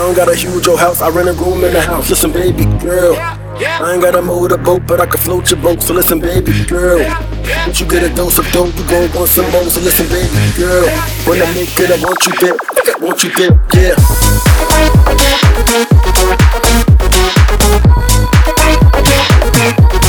don't got a huge old house, I rent a room in the house. Listen, baby girl, I ain't got a motorboat, but I can float your boat. So listen, baby girl, once you get a dose of dope, you gon' want some more. So listen, baby girl, when I make it, I want you there, want you there, yeah.